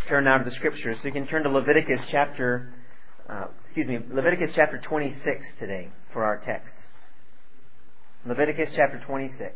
turn now to the Scriptures. So you can turn to Leviticus chapter 26 today for our text. Leviticus chapter 26.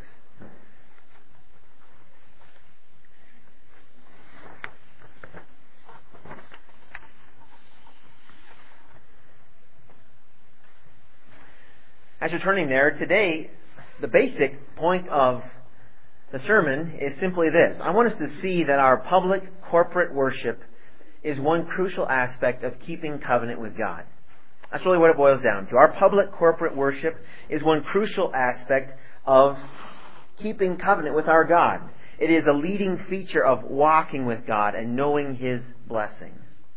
As you're turning there, today, the basic point of the sermon is simply this. I want us to see that our public corporate worship is one crucial aspect of keeping covenant with God. That's really what it boils down to. Our public corporate worship is one crucial aspect of keeping covenant with our God. It is a leading feature of walking with God and knowing His blessing.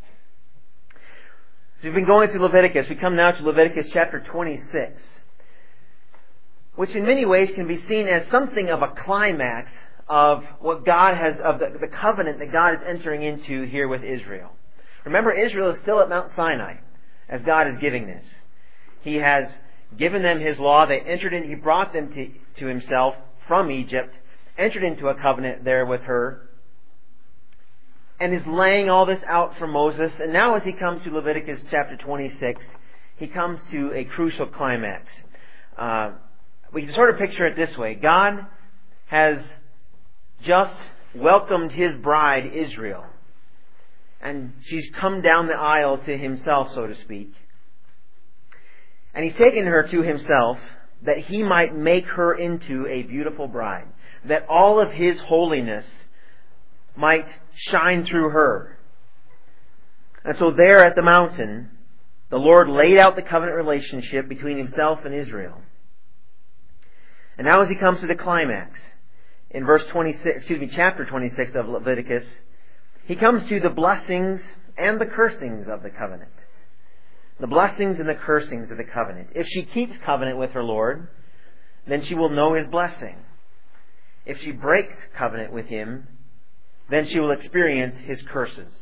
So we've been going through Leviticus. We come now to Leviticus chapter 26. Which in many ways can be seen as something of a climax of what God has, of the covenant that God is entering into here with Israel. Remember, Israel is still at Mount Sinai as God is giving this. He has given them His law. They entered in. He brought them to Himself from Egypt, entered into a covenant there with her, and is laying all this out for Moses. And now as he comes to Leviticus chapter 26, he comes to a crucial climax. We can sort of picture it this way. God has just welcomed His bride, Israel. And she's come down the aisle to Himself, so to speak. And He's taken her to Himself that He might make her into a beautiful bride. That all of His holiness might shine through her. And so there at the mountain, the Lord laid out the covenant relationship between Himself and Israel. And now as he comes to the climax, in chapter 26 of Leviticus, he comes to the blessings and the cursings of the covenant. The blessings and the cursings of the covenant. If she keeps covenant with her Lord, then she will know His blessing. If she breaks covenant with Him, then she will experience His curses.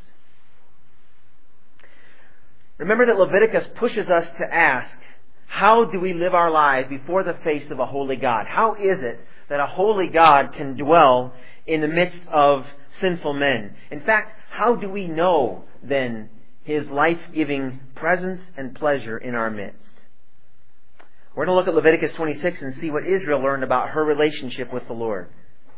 Remember that Leviticus pushes us to ask, how do we live our lives before the face of a holy God? How is it that a holy God can dwell in the midst of sinful men? In fact, how do we know then His life-giving presence and pleasure in our midst? We're going to look at Leviticus 26 and see what Israel learned about her relationship with the Lord.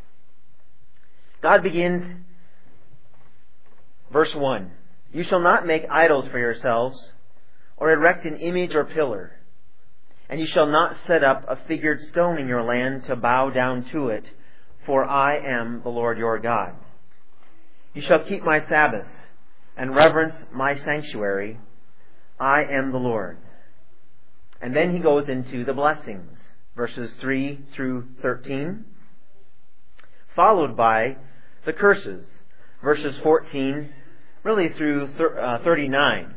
God begins, verse 1. You shall not make idols for yourselves, or erect an image or pillar. And you shall not set up a figured stone in your land to bow down to it, for I am the Lord your God. You shall keep my Sabbaths and reverence my sanctuary. I am the Lord. And then he goes into the blessings, verses 3 through 13, followed by the curses, verses 14 really through 39.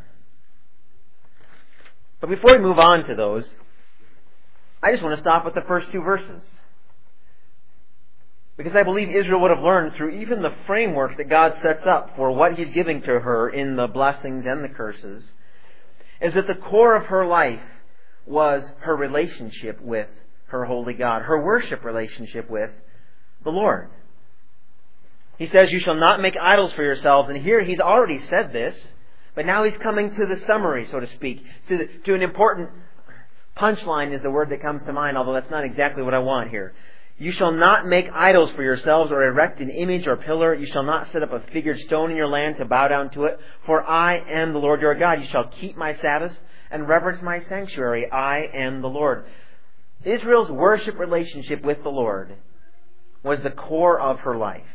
But before we move on to those, I just want to stop at the first two verses. Because I believe Israel would have learned through even the framework that God sets up for what He's giving to her in the blessings and the curses, is that the core of her life was her relationship with her holy God, her worship relationship with the Lord. He says, you shall not make idols for yourselves. And here He's already said this, but now He's coming to the summary, so to speak, to an important punchline is the word that comes to mind, although that's not exactly what I want here. You shall not make idols for yourselves or erect an image or pillar. You shall not set up a figured stone in your land to bow down to it. For I am the Lord your God. You shall keep my Sabbaths and reverence my sanctuary. I am the Lord. Israel's worship relationship with the Lord was the core of her life.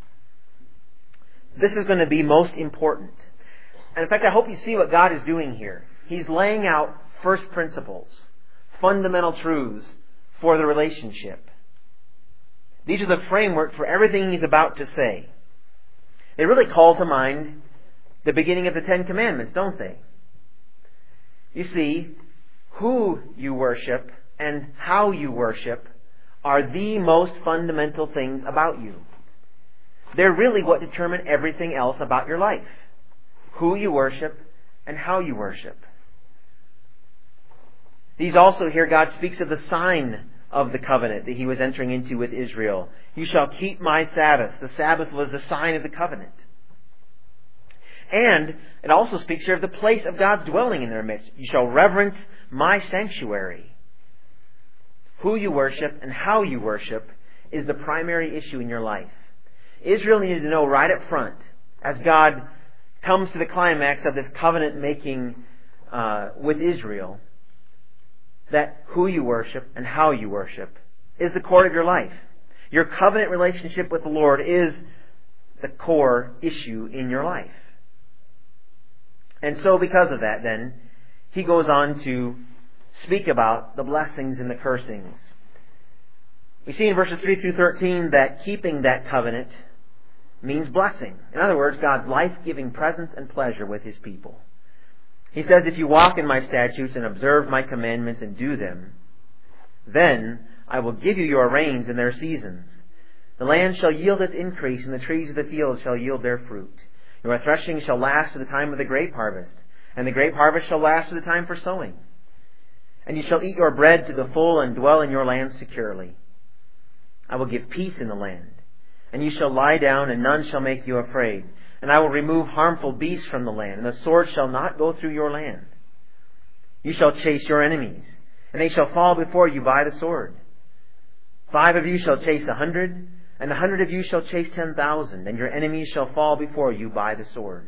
This is going to be most important. And in fact, I hope you see what God is doing here. He's laying out first principles, fundamental truths for the relationship. These are the framework for everything He's about to say. They really call to mind the beginning of the Ten Commandments, don't they? You see, who you worship and how you worship are the most fundamental things about you. They're really what determine everything else about your life. Who you worship and how you worship. These also, here God speaks of the sign of the covenant that He was entering into with Israel. You shall keep my Sabbath. The Sabbath was the sign of the covenant. And it also speaks here of the place of God's dwelling in their midst. You shall reverence my sanctuary. Who you worship and how you worship is the primary issue in your life. Israel needed to know right up front, as God comes to the climax of this covenant making with Israel, that who you worship and how you worship is the core of your life. Your covenant relationship with the Lord is the core issue in your life. And so because of that, then, he goes on to speak about the blessings and the cursings. We see in verses 3 through 13 that keeping that covenant means blessing. In other words, God's life-giving presence and pleasure with His people. He says, if you walk in my statutes and observe my commandments and do them, then I will give you your rains in their seasons. The land shall yield its increase, and the trees of the field shall yield their fruit. Your threshing shall last to the time of the grape harvest, and the grape harvest shall last to the time for sowing. And you shall eat your bread to the full and dwell in your land securely. I will give peace in the land, and you shall lie down, and none shall make you afraid. And I will remove harmful beasts from the land, and the sword shall not go through your land. You shall chase your enemies, and they shall fall before you by the sword. 5 of you shall chase 100, and 100 of you shall chase 10,000, and your enemies shall fall before you by the sword.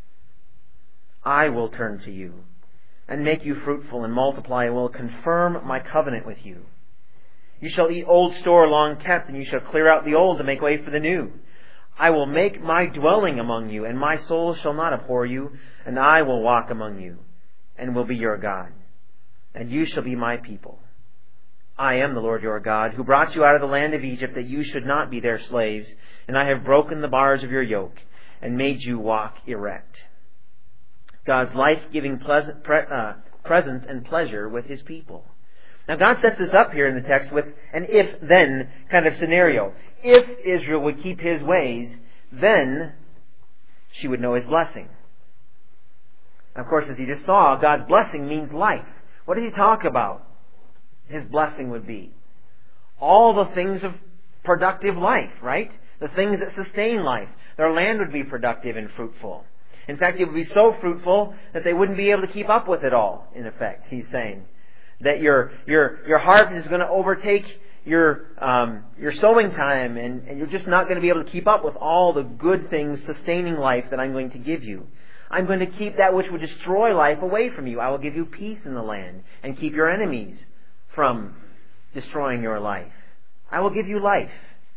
I will turn to you, and make you fruitful and multiply, and will confirm my covenant with you. You shall eat old store long kept, and you shall clear out the old to make way for the new. I will make my dwelling among you, and my soul shall not abhor you, and I will walk among you, and will be your God, and you shall be my people. I am the Lord your God, who brought you out of the land of Egypt, that you should not be their slaves, and I have broken the bars of your yoke, and made you walk erect. God's life-giving presence and pleasure with His people. Now God sets this up here in the text with an if-then kind of scenario. If Israel would keep His ways, then she would know His blessing. And of course, as you just saw, God's blessing means life. What does He talk about? His blessing would be all the things of productive life, right? The things that sustain life. Their land would be productive and fruitful. In fact, it would be so fruitful that they wouldn't be able to keep up with it all, in effect, He's saying. That your harvest is going to overtake your sowing time, and you're just not going to be able to keep up with all the good things sustaining life that I'm going to give you. I'm going to keep that which would destroy life away from you. I will give you peace in the land and keep your enemies from destroying your life. I will give you life.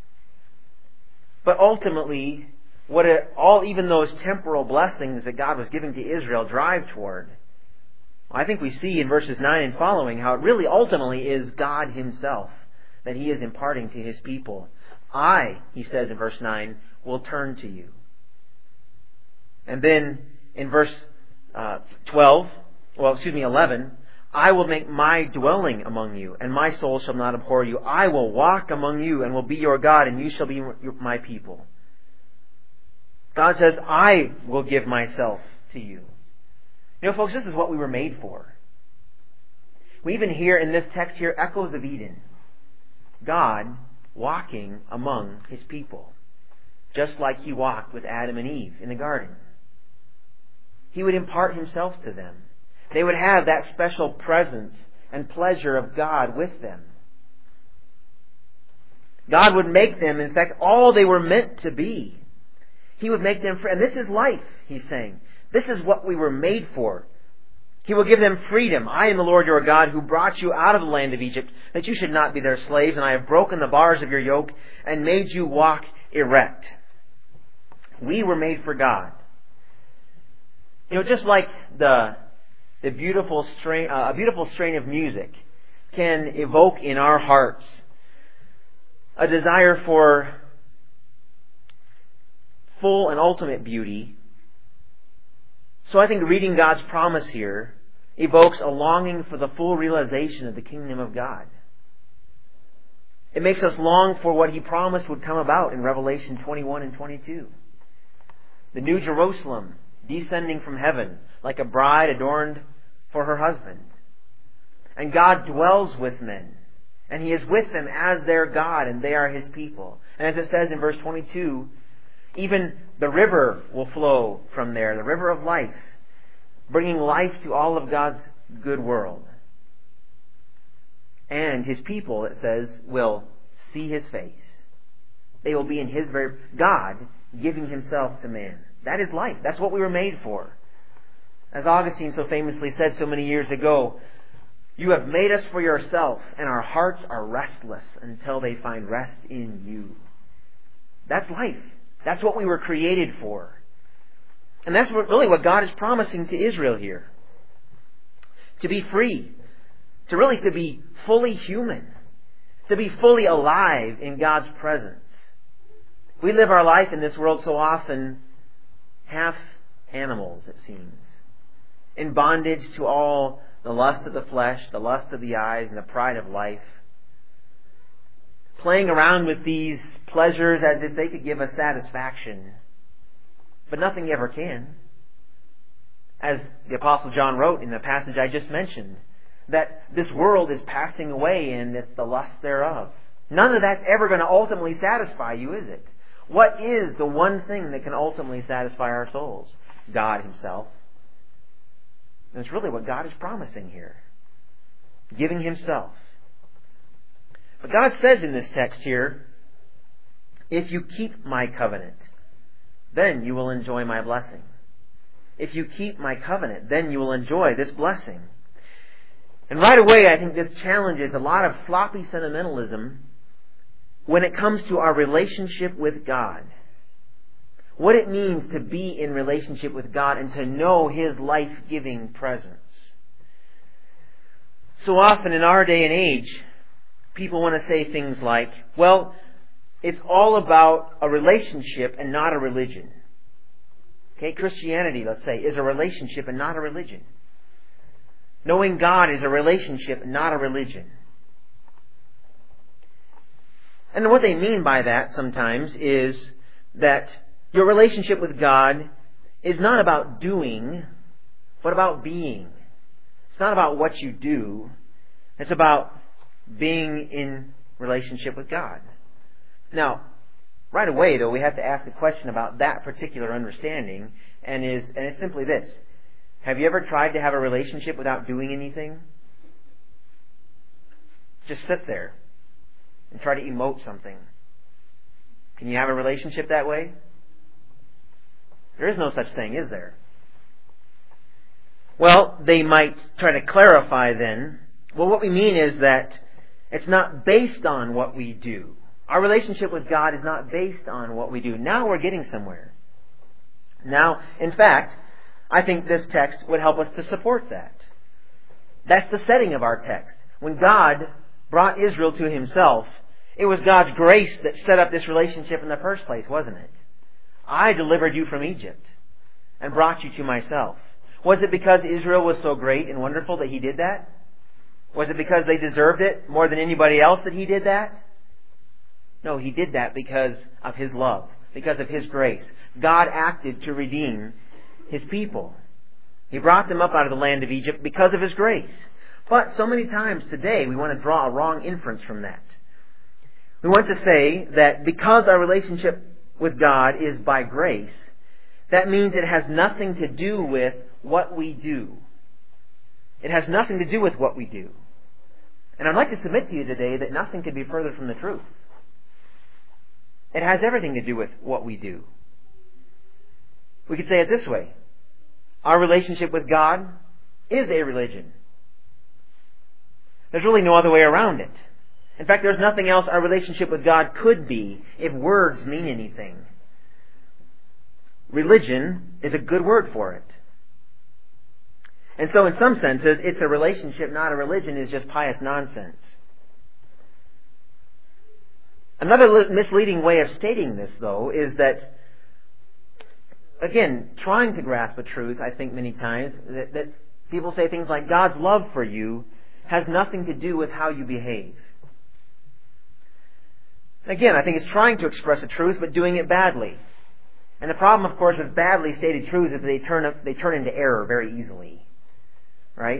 But ultimately, even those temporal blessings that God was giving to Israel drive toward, I think we see in verses 9 and following how it really ultimately is God Himself that He is imparting to His people. I, He says in verse 9, will turn to you. And then in verse 11, I will make my dwelling among you, and my soul shall not abhor you. I will walk among you and will be your God, and you shall be my people. God says, I will give myself to you. You know, folks, this is what we were made for. We even hear in this text here echoes of Eden. God walking among His people, just like He walked with Adam and Eve in the garden. He would impart Himself to them. They would have that special presence and pleasure of God with them. God would make them, in fact, all they were meant to be. He would make them free. And this is life, He's saying. This is what we were made for. He will give them freedom. I am the Lord your God, who brought you out of the land of Egypt, that you should not be their slaves, and I have broken the bars of your yoke and made you walk erect. We were made for God. You know, just like a beautiful strain of music can evoke in our hearts a desire for full and ultimate beauty. So I think reading God's promise here evokes a longing for the full realization of the kingdom of God. It makes us long for what He promised would come about in Revelation 21 and 22. The New Jerusalem descending from heaven like a bride adorned for her husband. And God dwells with men. And He is with them as their God, and they are His people. And as it says in verse 22, Even the river will flow from there, the river of life, bringing life to all of God's good world. And His people, it says, will see His face. They will be in His very... God giving Himself to man. That is life. That's what we were made for. As Augustine so famously said so many years ago, "You have made us for yourself, and our hearts are restless until they find rest in you." That's life. That's what we were created for. And that's really what God is promising to Israel here. To be free. To be fully human. To be fully alive in God's presence. We live our life in this world so often half animals, it seems. In bondage to all the lust of the flesh, the lust of the eyes, and the pride of life. Playing around with these pleasures as if they could give us satisfaction. But nothing ever can. As the Apostle John wrote in the passage I just mentioned, that this world is passing away and it's the lust thereof. None of that's ever going to ultimately satisfy you, is it? What is the one thing that can ultimately satisfy our souls? God Himself. And it's really what God is promising here. Giving Himself. But God says in this text here, "If you keep my covenant, then you will enjoy my blessing." If you keep my covenant, then you will enjoy this blessing. And right away, I think this challenges a lot of sloppy sentimentalism when it comes to our relationship with God. What it means to be in relationship with God and to know His life-giving presence. So often in our day and age, people want to say things like, well, it's all about a relationship and not a religion. Okay, Christianity, let's say, is a relationship and not a religion. Knowing God is a relationship and not a religion. And what they mean by that sometimes is that your relationship with God is not about doing, but about being. It's not about what you do. It's about being in relationship with God. Now, right away, though, we have to ask a question about that particular understanding, and it's simply this. Have you ever tried to have a relationship without doing anything? Just sit there and try to emote something. Can you have a relationship that way? There is no such thing, is there? Well, they might try to clarify then. Well, what we mean is that it's not based on what we do. Our relationship with God is not based on what we do. Now we're getting somewhere. Now, in fact, I think this text would help us to support that. That's the setting of our text. When God brought Israel to Himself, it was God's grace that set up this relationship in the first place, wasn't it? I delivered you from Egypt and brought you to myself. Was it because Israel was so great and wonderful that He did that? Was it because they deserved it more than anybody else that He did that? No, He did that because of His love, because of His grace. God acted to redeem His people. He brought them up out of the land of Egypt because of His grace. But so many times today we want to draw a wrong inference from that. We want to say that because our relationship with God is by grace, that means it has nothing to do with what we do. It has nothing to do with what we do. And I'd like to submit to you today that nothing could be further from the truth. It has everything to do with what we do. We could say it this way. Our relationship with God is a religion. There's really no other way around it. In fact, there's nothing else our relationship with God could be if words mean anything. Religion is a good word for it. And so in some senses, it's a relationship, not a religion, is just pious nonsense. Another misleading way of stating this, though, is that, again, trying to grasp a truth, I think many times, that people say things like, God's love for you has nothing to do with how you behave. Again, I think it's trying to express a truth, but doing it badly. And the problem, of course, with badly stated truths is that they turn into error very easily. Right?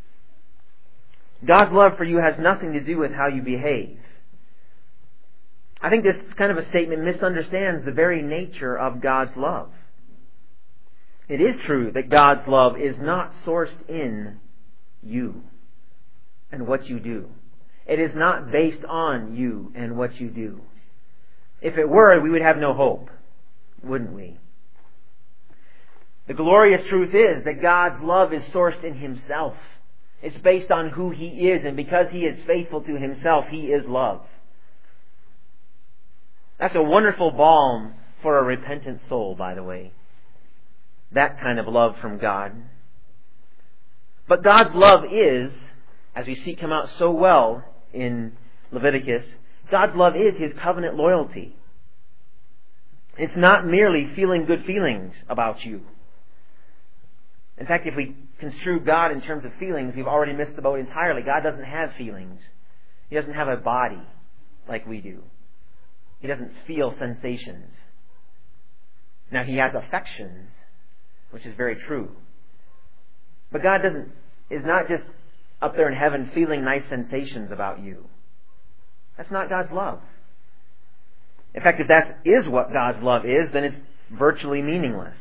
God's love for you has nothing to do with how you behave. I think this kind of a statement misunderstands the very nature of God's love. It is true that God's love is not sourced in you and what you do. It is not based on you and what you do. If it were, we would have no hope, wouldn't we? The glorious truth is that God's love is sourced in Himself. It's based on who He is, and because He is faithful to Himself, He is love. That's a wonderful balm for a repentant soul, by the way. That kind of love from God. But God's love is, as we see come out so well in Leviticus, God's love is His covenant loyalty. It's not merely feeling good feelings about you. In fact, if we construe God in terms of feelings, we've already missed the boat entirely. God doesn't have feelings. He doesn't have a body like we do. He doesn't feel sensations. Now, He has affections, which is very true. But God is not just up there in heaven feeling nice sensations about you. That's not God's love. In fact, if that is what God's love is, then it's virtually meaningless.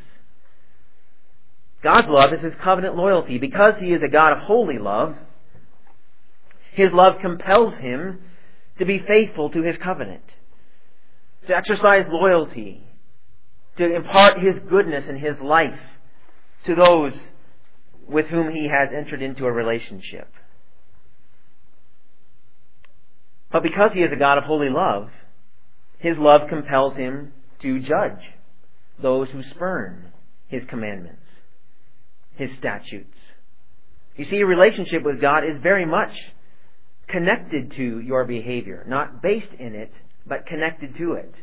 God's love is His covenant loyalty. Because He is a God of holy love, His love compels Him to be faithful to His covenant, to exercise loyalty, to impart His goodness and His life to those with whom He has entered into a relationship. But because He is a God of holy love, His love compels Him to judge those who spurn His commandments, His statutes. You see, a relationship with God is very much connected to your behavior, not based in it, but connected to it.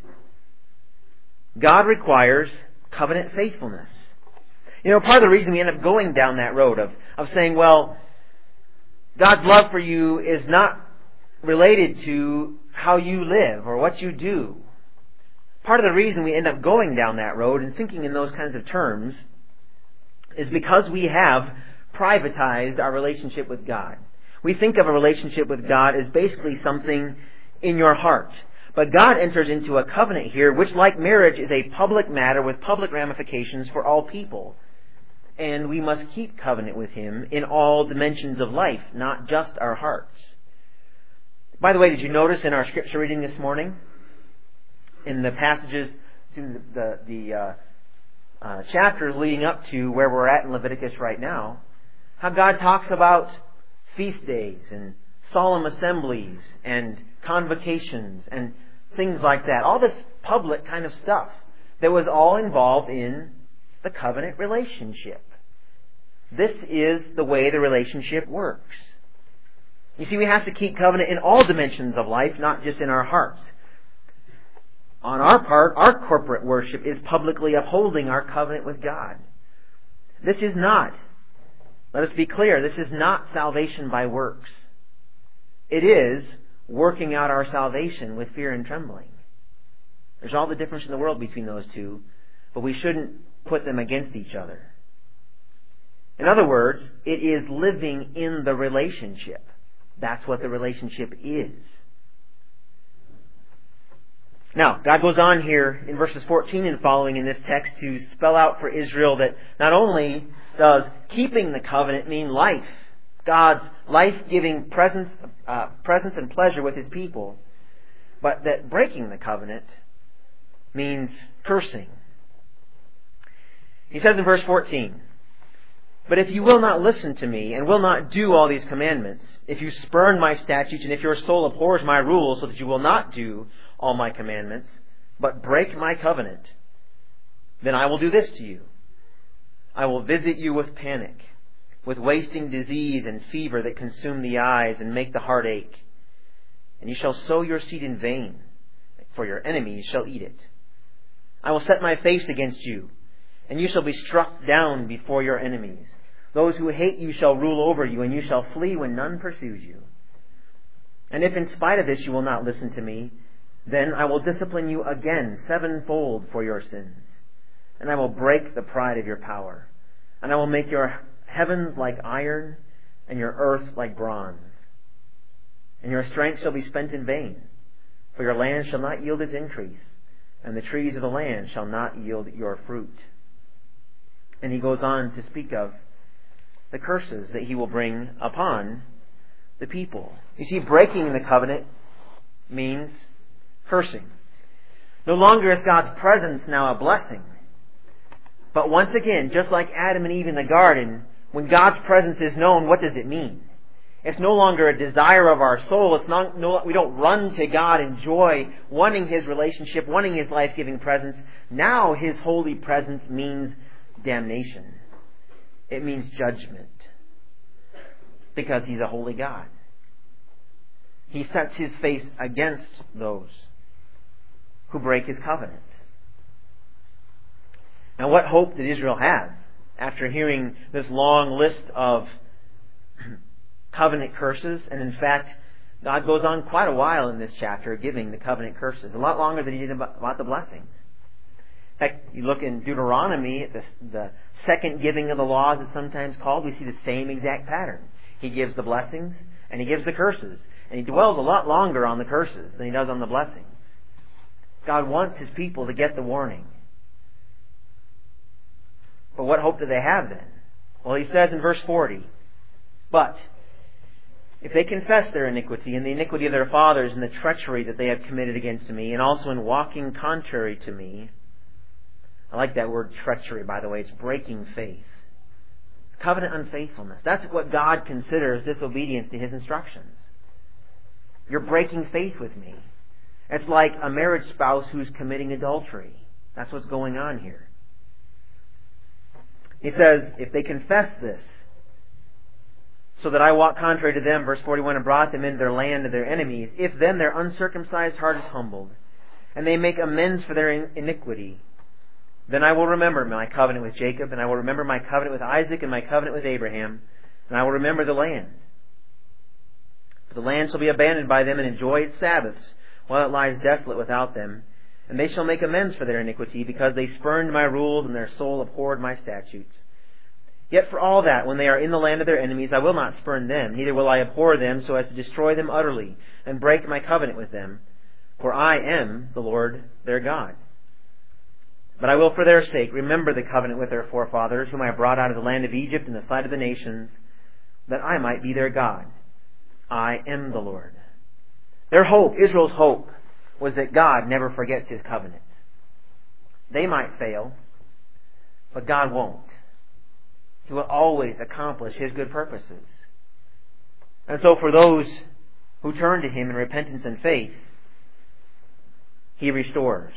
God requires covenant faithfulness. Part of the reason we end up going down that road of saying, well, God's love for you is not related to how you live or what you do. Part of the reason we end up going down that road and thinking in those kinds of terms is because we have privatized our relationship with God. We think of a relationship with God as basically something in your heart. But God enters into a covenant here, which, like marriage, is a public matter with public ramifications for all people. And we must keep covenant with Him in all dimensions of life, not just our hearts. By the way, did you notice in our scripture reading this morning, in the passages, the chapters leading up to where we're at in Leviticus right now, how God talks about feast days and solemn assemblies and convocations and things like that. All this public kind of stuff that was all involved in the covenant relationship. This is the way the relationship works. You see, we have to keep covenant in all dimensions of life, not just in our hearts. On our part, our corporate worship is publicly upholding our covenant with God. This is not, let us be clear, this is not salvation by works. It is working out our salvation with fear and trembling. There's all the difference in the world between those two, but we shouldn't put them against each other. In other words, it is living in the relationship. That's what the relationship is. Now, God goes on here in verses 14 and following in this text to spell out for Israel that not only does keeping the covenant mean life, God's life-giving presence and pleasure with His people, but that breaking the covenant means cursing. He says in verse 14, "But if you will not listen to me and will not do all these commandments, if you spurn my statutes and if your soul abhors my rules so that you will not do all my commandments, but break my covenant, then I will do this to you. I will visit you with panic, with wasting disease and fever that consume the eyes and make the heart ache. And you shall sow your seed in vain, for your enemies shall eat it. I will set my face against you, and you shall be struck down before your enemies. Those who hate you shall rule over you, and you shall flee when none pursues you. And if in spite of this you will not listen to me, then I will discipline you again sevenfold for your sins. And I will break the pride of your power. And I will make your heavens like iron, and your earth like bronze. And your strength shall be spent in vain, For your land shall not yield its increase, and the trees of the land shall not yield your fruit. And he goes on to speak of the curses that he will bring upon the people. You see, breaking the covenant means cursing. No longer is God's presence now a blessing. But once again, just like Adam and Eve in the garden, when God's presence is known, what does it mean? It's no longer a desire of our soul. We don't run to God in joy, wanting His relationship, wanting His life-giving presence. Now His holy presence means damnation. It means judgment. Because He's a holy God. He sets His face against those who break His covenant. Now, what hope did Israel have after hearing this long list of covenant curses? And in fact, God goes on quite a while in this chapter giving the covenant curses. A lot longer than He did about the blessings. In fact, you look in Deuteronomy at the second giving of the laws, it's sometimes called, we see the same exact pattern. He gives the blessings and He gives the curses. And He dwells a lot longer on the curses than He does on the blessings. God wants His people to get the warning. But what hope do they have then? Well, He says in verse 40, "But if they confess their iniquity and the iniquity of their fathers and the treachery that they have committed against me, and also in walking contrary to me," I like that word treachery, by the way. It's breaking faith. Covenant unfaithfulness. That's what God considers disobedience to His instructions. You're breaking faith with me. It's like a marriage spouse who's committing adultery. That's what's going on here. He says, if they confess this, so that I walk contrary to them, verse 41, and brought them into their land of their enemies, if then their uncircumcised heart is humbled, and they make amends for their iniquity, then I will remember my covenant with Jacob, and I will remember my covenant with Isaac, and my covenant with Abraham, and I will remember the land. For the land shall be abandoned by them, and enjoy its Sabbaths, while it lies desolate without them. And they shall make amends for their iniquity, because they spurned my rules, and their soul abhorred my statutes. Yet for all that, when they are in the land of their enemies, I will not spurn them, neither will I abhor them, so as to destroy them utterly, and break my covenant with them. For I am the Lord their God. But I will for their sake remember the covenant with their forefathers, whom I brought out of the land of Egypt in the sight of the nations, that I might be their God. I am the Lord. Their hope, Israel's hope, was that God never forgets His covenant. They might fail, but God won't. He will always accomplish His good purposes. And so for those who turn to Him in repentance and faith, He restores.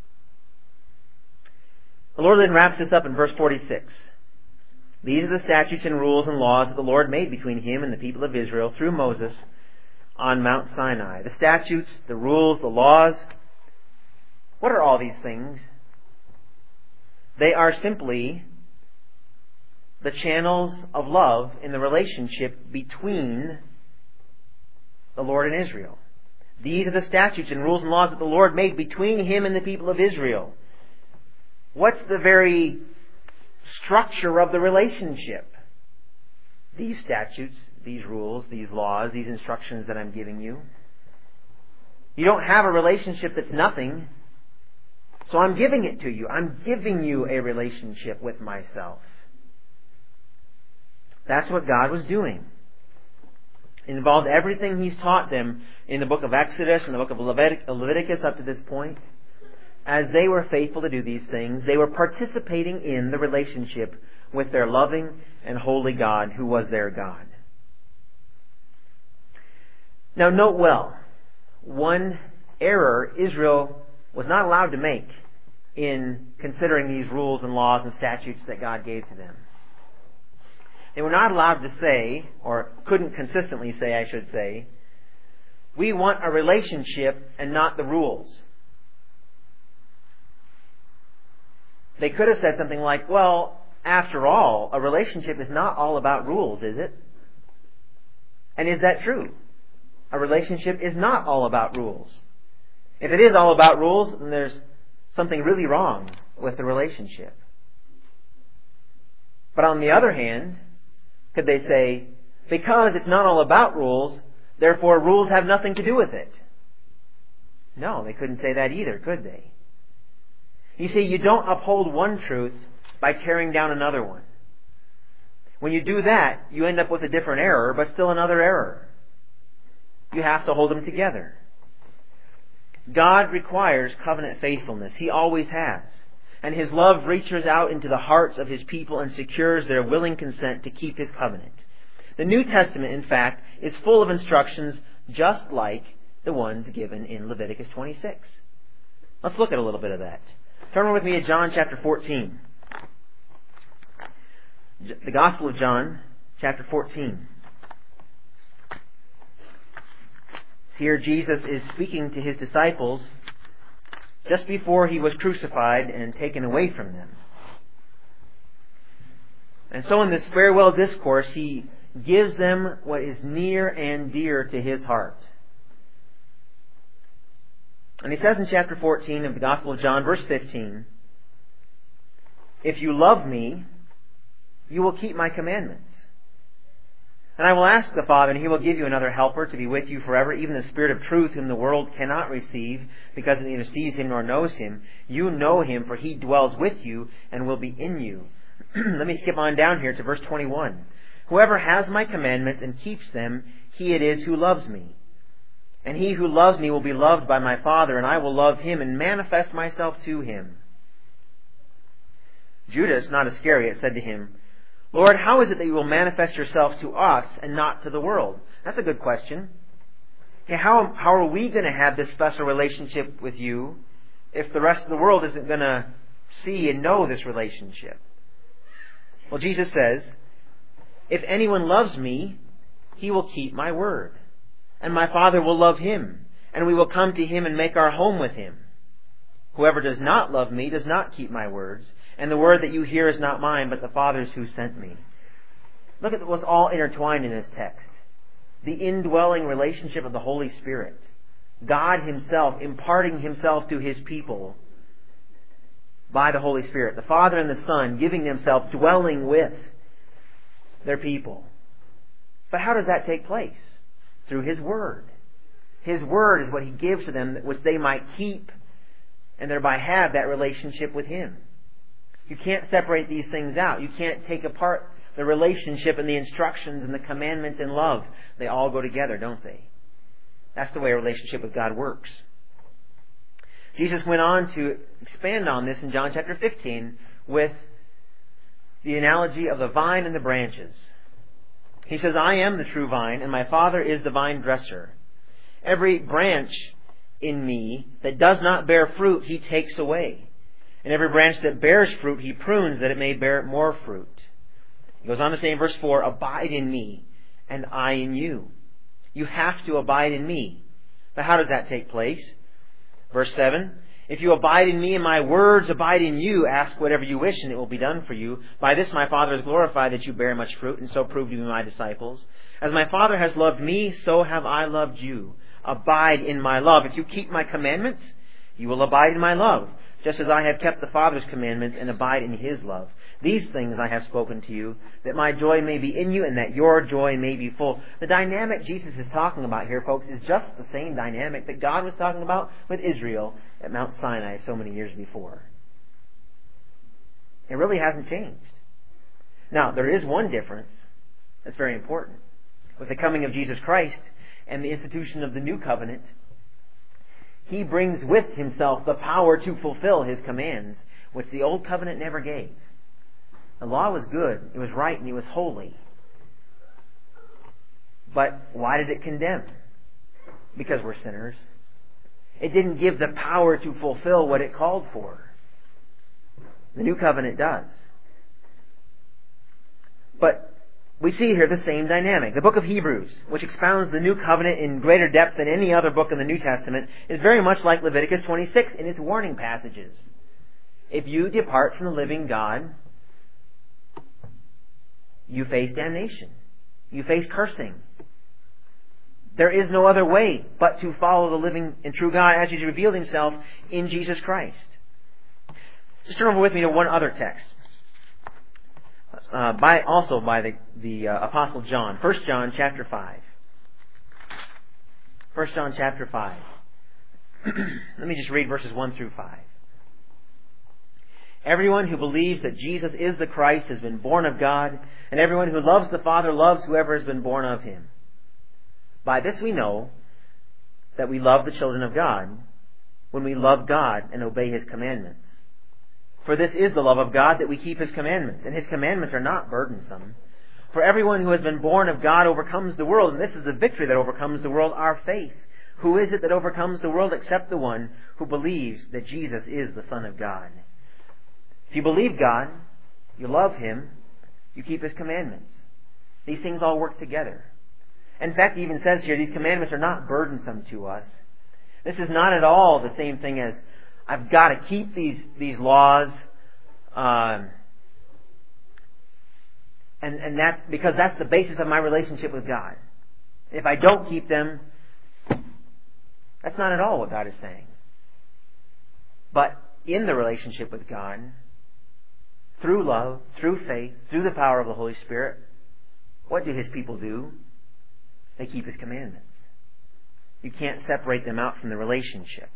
The Lord then wraps this up in verse 46. These are the statutes and rules and laws that the Lord made between Him and the people of Israel through Moses on Mount Sinai. The statutes, the rules, the laws. What are all these things? They are simply the channels of love in the relationship between the Lord and Israel. These are the statutes and rules and laws that the Lord made between Him and the people of Israel. What's the very structure of the relationship? These statutes, these rules, these laws, these instructions that I'm giving you. You don't have a relationship that's nothing, so I'm giving it to you. I'm giving you a relationship with myself. That's what God was doing. It involved everything He's taught them in the book of Exodus and the book of Leviticus up to this point. As they were faithful to do these things, they were participating in the relationship with their loving and holy God, who was their God. Now note well, one error Israel was not allowed to make in considering these rules and laws and statutes that God gave to them. They were not allowed to say, or couldn't consistently say, I should say, we want a relationship and not the rules. They could have said something like, well, after all, a relationship is not all about rules, is it? And is that true? A relationship is not all about rules. If it is all about rules, then there's something really wrong with the relationship. But on the other hand, could they say, because it's not all about rules, therefore rules have nothing to do with it? No, they couldn't say that either, could they? You see, you don't uphold one truth by tearing down another one. When you do that, you end up with a different error, but still another error. You have to hold them together. God requires covenant faithfulness. He always has. And His love reaches out into the hearts of His people and secures their willing consent to keep His covenant. The New Testament, in fact, is full of instructions just like the ones given in Leviticus 26. Let's look at a little bit of that. Turn with me to John chapter 14. The Gospel of John, chapter 14. Here Jesus is speaking to His disciples just before He was crucified and taken away from them. And so in this farewell discourse, He gives them what is near and dear to His heart. And He says in chapter 14 of the Gospel of John, verse 15, "If you love me, you will keep my commandments. And I will ask the Father, and He will give you another helper to be with you forever, even the Spirit of truth, whom the world cannot receive, because it neither sees Him nor knows Him. You know Him, for He dwells with you and will be in you." Let me skip on down here to verse 21. "Whoever has my commandments and keeps them, he it is who loves me. And he who loves me will be loved by my Father, and I will love him and manifest myself to him." Judas, not Iscariot, said to Him, "Lord, how is it that you will manifest yourself to us and not to the world?" That's a good question. Okay, how are we going to have this special relationship with you if the rest of the world isn't going to see and know this relationship? Well, Jesus says, "If anyone loves me, he will keep my word. And my Father will love him, and we will come to him and make our home with him. Whoever does not love me does not keep my words, and the word that you hear is not mine, but the Father's who sent me." Look at what's all intertwined in this text. The indwelling relationship of the Holy Spirit. God Himself imparting Himself to His people by the Holy Spirit. The Father and the Son giving themselves, dwelling with their people. But how does that take place? Through His Word. His Word is what He gives to them, which they might keep and thereby have that relationship with Him. You can't separate these things out. You can't take apart the relationship and the instructions and the commandments and love. They all go together, don't they? That's the way a relationship with God works. Jesus went on to expand on this in John chapter 15 with the analogy of the vine and the branches. He says, "I am the true vine, and my Father is the vine dresser. Every branch in me that does not bear fruit, He takes away. And every branch that bears fruit, He prunes that it may bear more fruit." He goes on to say in verse 4, "Abide in me, and I in you." You have to abide in me. But how does that take place? Verse 7, "If you abide in me and my words abide in you, ask whatever you wish and it will be done for you. By this my Father is glorified, that you bear much fruit, and so prove to be my disciples. As my Father has loved me, so have I loved you. Abide in my love. If you keep my commandments, you will abide in my love, just as I have kept the Father's commandments and abide in His love. These things I have spoken to you, that my joy may be in you and that your joy may be full." The dynamic Jesus is talking about here, folks, is just the same dynamic that God was talking about with Israel at Mount Sinai so many years before. It really hasn't changed. Now, there is one difference that's very important. With the coming of Jesus Christ and the institution of the new covenant, He brings with Himself the power to fulfill His commands, which the old covenant never gave. The law was good, it was right, and it was holy. But why did it condemn? Because we're sinners. It didn't give the power to fulfill what it called for. The new covenant does. But we see here the same dynamic. The book of Hebrews, which expounds the new covenant in greater depth than any other book in the New Testament, is very much like Leviticus 26 in its warning passages. If you depart from the living God, you face damnation. You face cursing. There is no other way but to follow the living and true God as He's revealed Himself in Jesus Christ. Just turn over with me to one other text. By the Apostle John. 1 John chapter 5. 1 John chapter 5. Let me just read verses 1 through 5. Everyone who believes that Jesus is the Christ has been born of God, and everyone who loves the Father loves whoever has been born of Him. By this we know that we love the children of God, when we love God and obey His commandments. For this is the love of God, that we keep His commandments, and His commandments are not burdensome. For everyone who has been born of God overcomes the world, and this is the victory that overcomes the world, our faith. Who is it that overcomes the world except the one who believes that Jesus is the Son of God? If you believe God, you love Him, you keep His commandments. These things all work together. In fact, it even says here, these commandments are not burdensome to us. This is not at all the same thing as, I've got to keep these laws, and that's because that's the basis of my relationship with God. If I don't keep them, that's not at all what God is saying. But in the relationship with God, through love, through faith, through the power of the Holy Spirit, what do His people do? They keep His commandments. You can't separate them out from the relationship.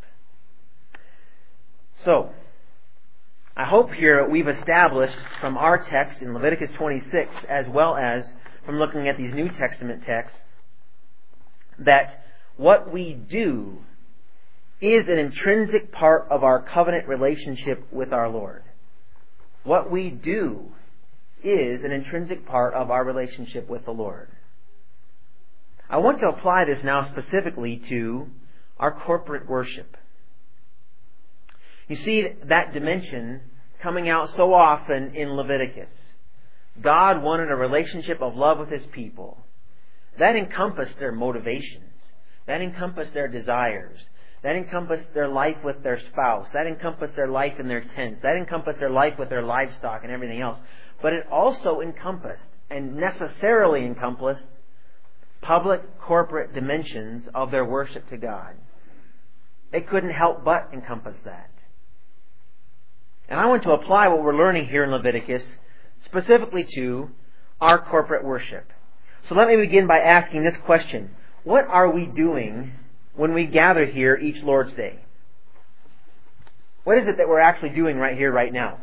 So, I hope here we've established from our text in Leviticus 26, as well as from looking at these New Testament texts, that what we do is an intrinsic part of our covenant relationship with our Lord. What we do is an intrinsic part of our relationship with the Lord. I want to apply this now specifically to our corporate worship. You see that dimension coming out so often in Leviticus. God wanted a relationship of love with His people. That encompassed their motivations. That encompassed their desires. That encompassed their life with their spouse. That encompassed their life in their tents. That encompassed their life with their livestock and everything else. But it also encompassed, and necessarily encompassed, public corporate dimensions of their worship to God. It couldn't help but encompass that. And I want to apply what we're learning here in Leviticus specifically to our corporate worship. So let me begin by asking this question. What are we doing when we gather here each Lord's Day? What is it that we're actually doing right here, right now?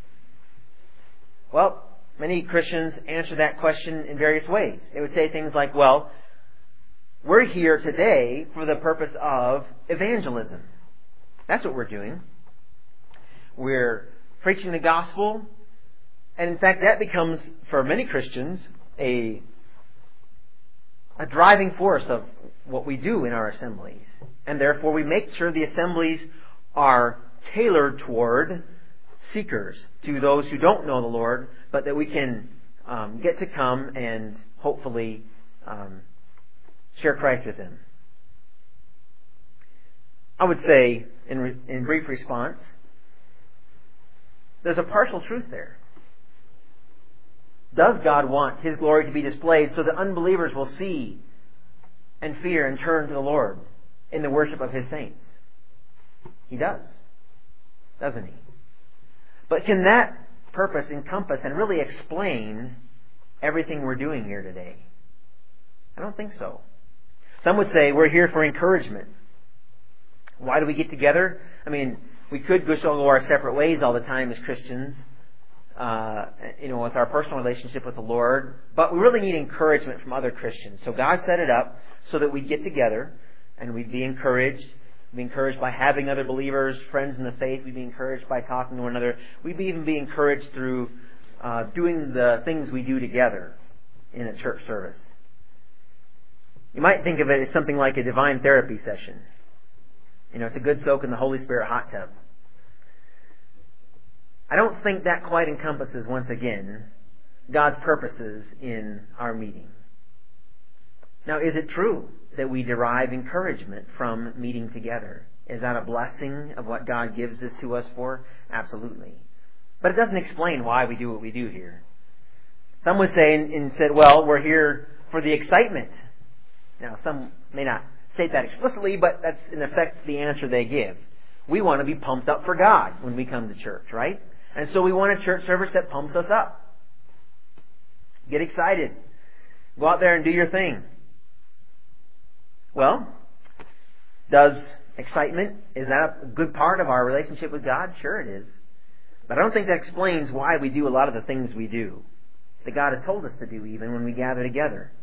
Well, many Christians answer that question in various ways. They would say things like, well, we're here today for the purpose of evangelism. That's what we're doing. We're preaching the gospel, and in fact that becomes, for many Christians, a driving force of what we do in our assemblies. And therefore we make sure the assemblies are tailored toward seekers, to those who don't know the Lord, but that we can get to come and hopefully share Christ with them. I would say, in brief response, there's a partial truth there. Does God want His glory to be displayed so that unbelievers will see and fear and turn to the Lord in the worship of His saints? He does, doesn't He? But can that purpose encompass and really explain everything we're doing here today? I don't think so. Some would say we're here for encouragement. Why do we get together? I mean, we could go our separate ways all the time as Christians, with our personal relationship with the Lord. But we really need encouragement from other Christians. So God set it up so that we'd get together and we'd be encouraged. We'd be encouraged by having other believers, friends in the faith. We'd be encouraged by talking to one another. We'd even be encouraged through doing the things we do together in a church service. You might think of it as something like a divine therapy session. It's a good soak in the Holy Spirit hot tub. I don't think that quite encompasses, once again, God's purposes in our meeting. Now, is it true that we derive encouragement from meeting together? Is that a blessing of what God gives this to us for? Absolutely. But it doesn't explain why we do what we do here. Some would say and said, well, we're here for the excitement. Now, some may not state that explicitly, but that's in effect the answer they give. We want to be pumped up for God when we come to church, right? And so we want a church service that pumps us up. Get excited. Go out there and do your thing. Well, does excitement. Is that a good part of our relationship with God? Sure it is. But I don't think that explains why we do a lot of the things we do, that God has told us to do even when we gather together.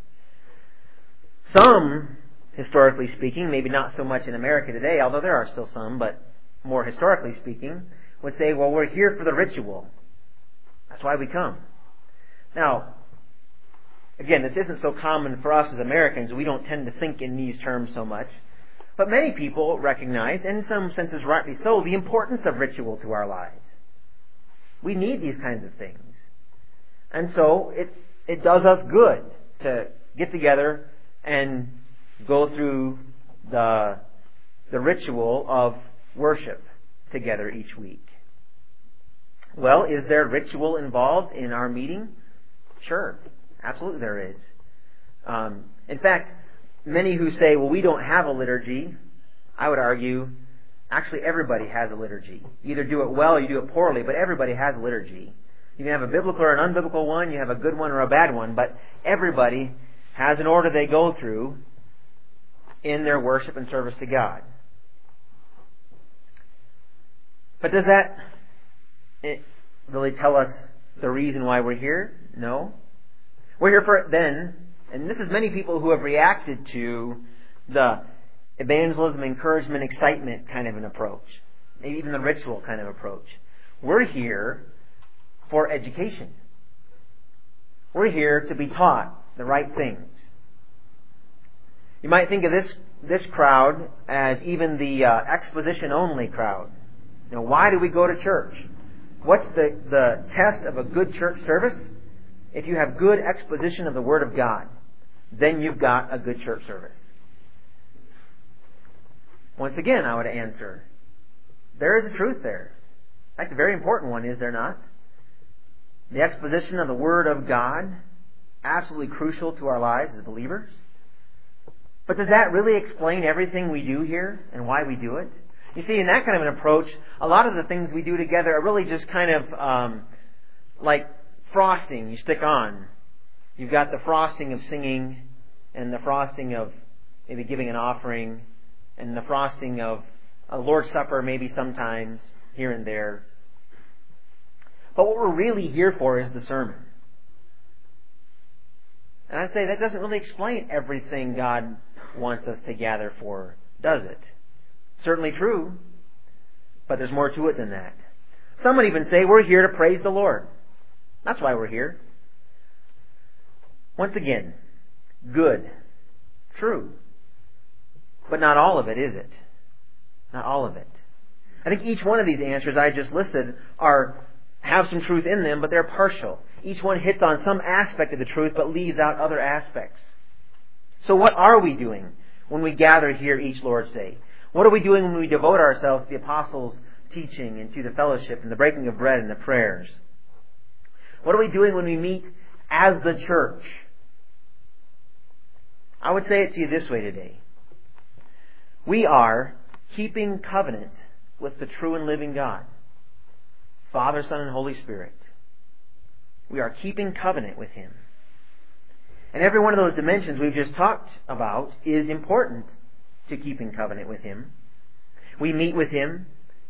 Some, historically speaking, maybe not so much in America today, although there are still some, but more historically speaking, would say, well, we're here for the ritual. That's why we come. Now, again, this isn't so common for us as Americans. We don't tend to think in these terms so much. But many people recognize, and in some senses rightly so, the importance of ritual to our lives. We need these kinds of things. And so it does us good to get together and go through the ritual of worship together each week. Well, is there ritual involved in our meeting? Sure. Absolutely there is. In fact, many who say, well, we don't have a liturgy, I would argue, actually everybody has a liturgy. You either do it well or you do it poorly, but everybody has a liturgy. You can have a biblical or an unbiblical one, you have a good one or a bad one, but everybody has an order they go through in their worship and service to God. But does that really tell us the reason why we're here? No. We're here for then, and this is many people who have reacted to the evangelism, encouragement, excitement kind of an approach. Maybe even the ritual kind of approach. We're here for education. We're here to be taught the right things. You might think of this crowd as even the exposition-only crowd. Why do we go to church? What's the test of a good church service? If you have good exposition of the Word of God, then you've got a good church service. Once again, I would answer, there is a truth there. In fact, a very important one, is there not? The exposition of the Word of God, absolutely crucial to our lives as believers. But does that really explain everything we do here and why we do it? You see, in that kind of an approach, a lot of the things we do together are really just kind of like frosting you stick on. You've got the frosting of singing, and the frosting of maybe giving an offering, and the frosting of a Lord's Supper maybe sometimes here and there. But what we're really here for is the sermon. And I'd say that doesn't really explain everything God wants us to gather for, does it? Certainly true, but there's more to it than that. Some would even say we're here to praise the Lord. That's why we're here. Once again, good, true, but not all of it, is it? Not all of it. I think each one of these answers I just listed have some truth in them, but they're partial. Each one hits on some aspect of the truth, but leaves out other aspects. So what are we doing when we gather here each Lord's Day? What are we doing when we devote ourselves to the apostles' teaching and to the fellowship and the breaking of bread and the prayers? What are we doing when we meet as the church? I would say it to you this way today. We are keeping covenant with the true and living God, Father, Son, and Holy Spirit. We are keeping covenant with Him. And every one of those dimensions we've just talked about is important to keeping covenant with Him. We meet with Him.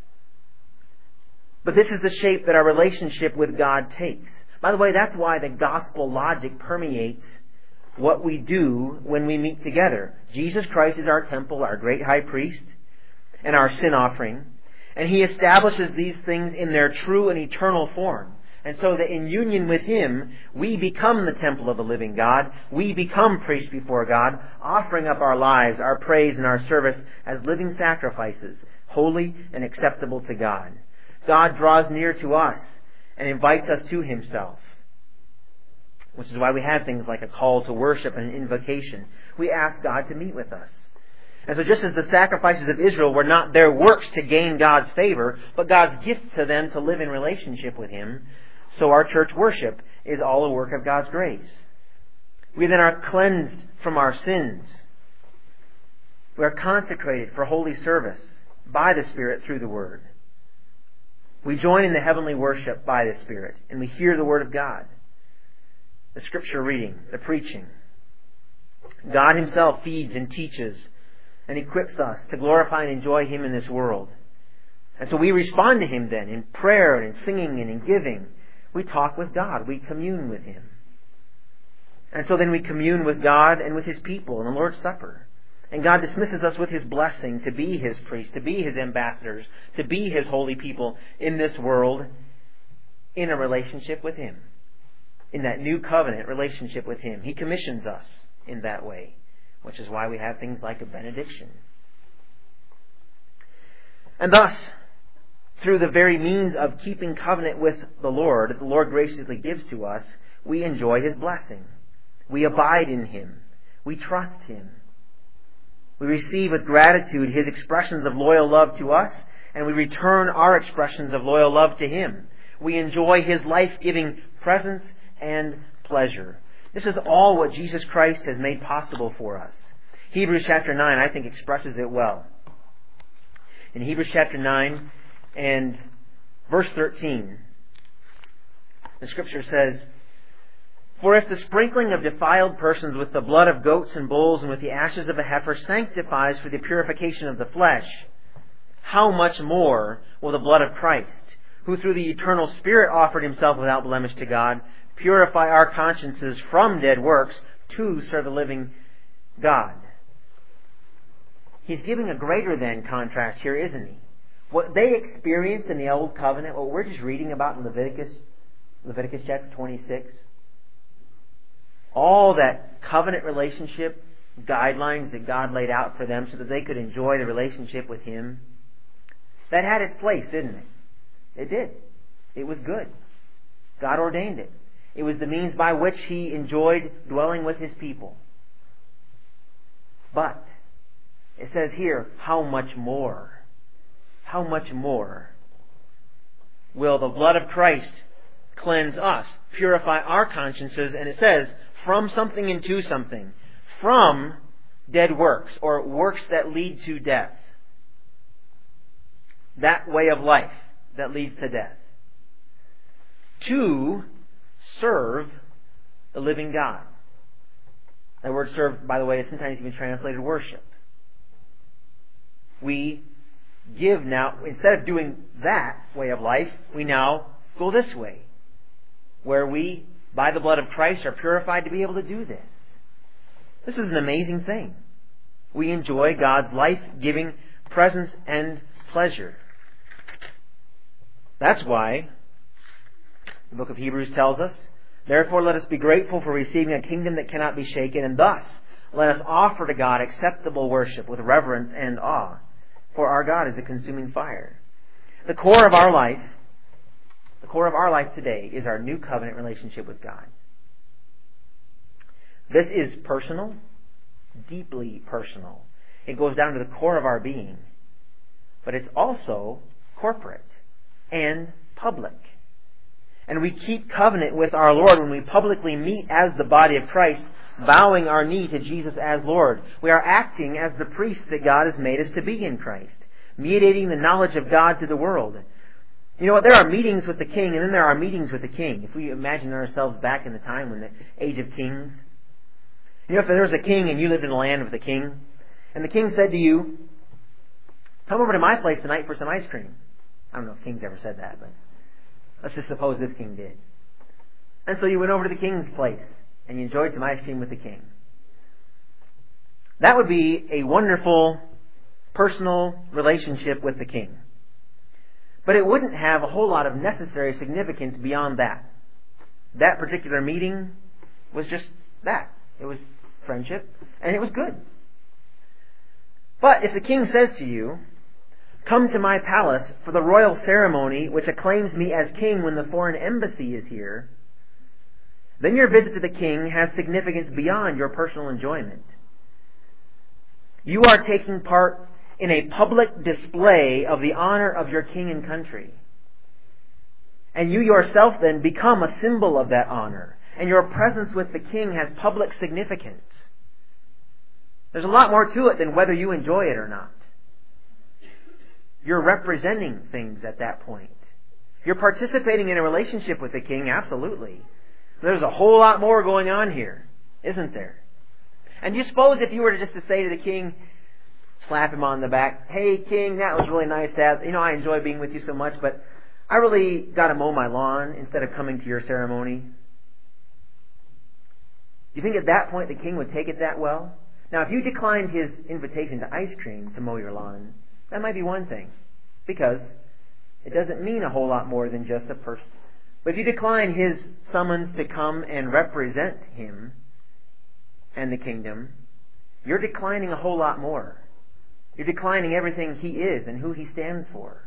But this is the shape that our relationship with God takes. By the way, that's why the gospel logic permeates what we do when we meet together. Jesus Christ is our temple, our great high priest, and our sin offering. And He establishes these things in their true and eternal form. And so that in union with Him, we become the temple of the living God. We become priests before God, offering up our lives, our praise, and our service as living sacrifices, holy and acceptable to God. God draws near to us and invites us to Himself, which is why we have things like a call to worship and an invocation. We ask God to meet with us. And so just as the sacrifices of Israel were not their works to gain God's favor, but God's gift to them to live in relationship with Him, so our church worship is all a work of God's grace. We then are cleansed from our sins. We are consecrated for holy service by the Spirit through the Word. We join in the heavenly worship by the Spirit, and we hear the Word of God, the Scripture reading, the preaching. God Himself feeds and teaches and equips us to glorify and enjoy Him in this world. And so we respond to Him then in prayer and in singing and in giving. We talk with God. We commune with Him. And so then we commune with God and with His people in the Lord's Supper. And God dismisses us with His blessing to be His priests, to be His ambassadors, to be His holy people in this world in a relationship with Him. In that new covenant relationship with Him. He commissions us in that way, which is why we have things like a benediction. And thus, through the very means of keeping covenant with the Lord that the Lord graciously gives to us, we enjoy His blessing. We abide in Him. We trust Him. We receive with gratitude His expressions of loyal love to us, and we return our expressions of loyal love to Him. We enjoy His life-giving presence and pleasure. This is all what Jesus Christ has made possible for us. Hebrews chapter 9, I think, expresses it well. In Hebrews chapter 9 and verse 13, the Scripture says, "For if the sprinkling of defiled persons with the blood of goats and bulls and with the ashes of a heifer sanctifies for the purification of the flesh, how much more will the blood of Christ, who through the eternal Spirit offered Himself without blemish to God, purify our consciences from dead works to serve the living God?" He's giving a greater than contrast here, isn't he? What they experienced in the Old Covenant, what we're just reading about in Leviticus chapter 26, all that covenant relationship guidelines that God laid out for them so that they could enjoy the relationship with Him, that had its place, didn't it? It did. It was good. God ordained it. It was the means by which He enjoyed dwelling with His people. But it says here, how much more? How much more will the blood of Christ cleanse us, purify our consciences, and it says, from something into something, from dead works, or works that lead to death. That way of life that leads to death. To serve the living God. That word serve, by the way, is sometimes even translated worship. We give now, instead of doing that way of life, we now go this way, where we, by the blood of Christ, are purified to be able to do this. This is an amazing thing. We enjoy God's life-giving presence and pleasure. That's why the book of Hebrews tells us, "Therefore let us be grateful for receiving a kingdom that cannot be shaken, and thus let us offer to God acceptable worship with reverence and awe. For our God is a consuming fire." The core of our life today is our new covenant relationship with God. This is personal, deeply personal. It goes down to the core of our being. But it's also corporate and public. And we keep covenant with our Lord when we publicly meet as the body of Christ, bowing our knee to Jesus as Lord. We are acting as the priests that God has made us to be in Christ, mediating the knowledge of God to the world. You know what? There are meetings with the king, and then there are meetings with the king. If we imagine ourselves back in the time when the age of kings. You know, if there was a king and you lived in the land of the king, and the king said to you, "Come over to my place tonight for some ice cream." I don't know if kings ever said that, but let's just suppose this king did. And so you went over to the king's place, and you enjoyed some ice cream with the king. That would be a wonderful personal relationship with the king. But it wouldn't have a whole lot of necessary significance beyond that. That particular meeting was just that. It was friendship, and it was good. But if the king says to you, "Come to my palace for the royal ceremony which acclaims me as king when the foreign embassy is here," then your visit to the king has significance beyond your personal enjoyment. You are taking part in a public display of the honor of your king and country. And you yourself then become a symbol of that honor. And your presence with the king has public significance. There's a lot more to it than whether you enjoy it or not. You're representing things at that point. You're participating in a relationship with the king, absolutely. There's a whole lot more going on here, isn't there? And do you suppose if you were just to say to the king, slap him on the back. Hey, King, that was really nice to have. I enjoy being with you so much, but I really got to mow my lawn instead of coming to your ceremony. Do you think at that point the king would take it that well? Now, if you declined his invitation to ice cream to mow your lawn, that might be one thing, because it doesn't mean a whole lot more than just a person. But if you decline his summons to come and represent him and the kingdom, you're declining a whole lot more. You're declining everything he is and who he stands for.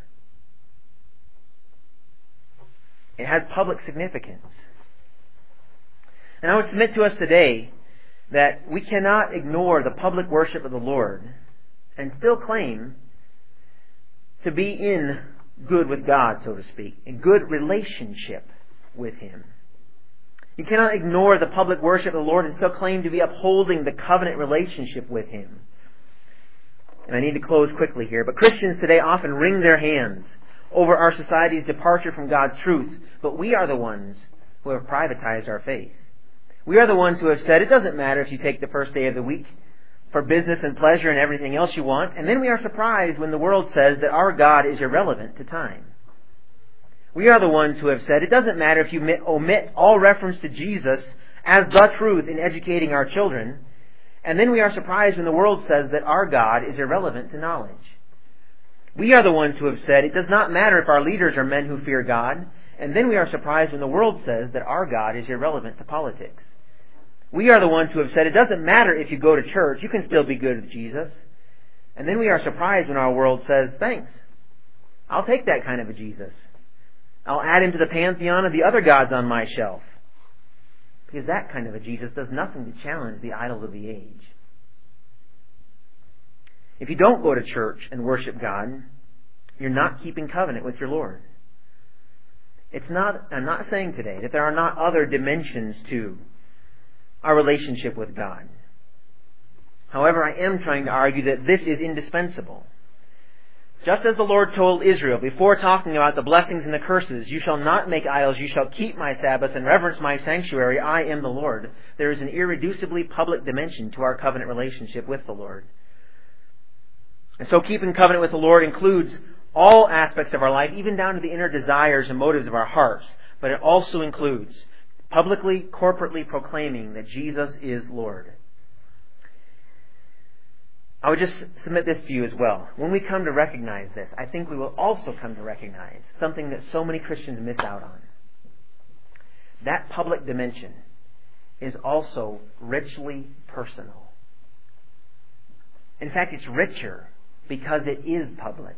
It has public significance. And I would submit to us today that we cannot ignore the public worship of the Lord and still claim to be in good with God, so to speak, a good relationship with Him. You cannot ignore the public worship of the Lord and still claim to be upholding the covenant relationship with Him. And I need to close quickly here, but Christians today often wring their hands over our society's departure from God's truth, but we are the ones who have privatized our faith. We are the ones who have said, it doesn't matter if you take the first day of the week for business and pleasure and everything else you want, and then we are surprised when the world says that our God is irrelevant to time. We are the ones who have said, it doesn't matter if you omit all reference to Jesus as the truth in educating our children, and then we are surprised when the world says that our God is irrelevant to knowledge. We are the ones who have said, it does not matter if our leaders are men who fear God, and then we are surprised when the world says that our God is irrelevant to politics. We are the ones who have said, it doesn't matter if you go to church, you can still be good with Jesus. And then we are surprised when our world says, thanks, I'll take that kind of a Jesus. I'll add him to the pantheon of the other gods on my shelf. Because that kind of a Jesus does nothing to challenge the idols of the age. If you don't go to church and worship God, you're not keeping covenant with your Lord. I'm not saying today that there are not other dimensions to our relationship with God. However, I am trying to argue that this is indispensable. Just as the Lord told Israel before talking about the blessings and the curses, you shall not make idols, you shall keep my Sabbath and reverence my sanctuary, I am the Lord. There is an irreducibly public dimension to our covenant relationship with the Lord. And so keeping covenant with the Lord includes all aspects of our life, even down to the inner desires and motives of our hearts. But it also includes publicly, corporately proclaiming that Jesus is Lord. I would just submit this to you as well. When we come to recognize this, I think we will also come to recognize something that so many Christians miss out on. That public dimension is also richly personal. In fact, it's richer because it is public.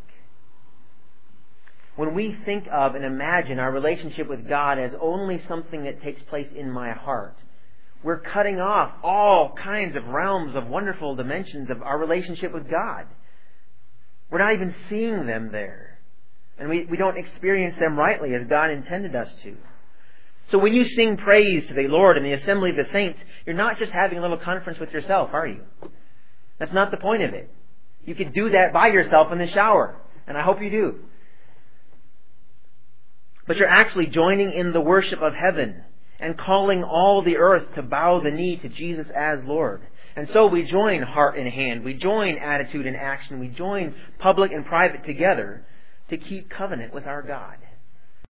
When we think of and imagine our relationship with God as only something that takes place in my heart, we're cutting off all kinds of realms of wonderful dimensions of our relationship with God. We're not even seeing them there. And we don't experience them rightly as God intended us to. So when you sing praise to the Lord in the assembly of the saints, you're not just having a little conference with yourself, are you? That's not the point of it. You could do that by yourself in the shower, and I hope you do. But you're actually joining in the worship of heaven and calling all the earth to bow the knee to Jesus as Lord. And so we join heart and hand, we join attitude and action, we join public and private together to keep covenant with our God.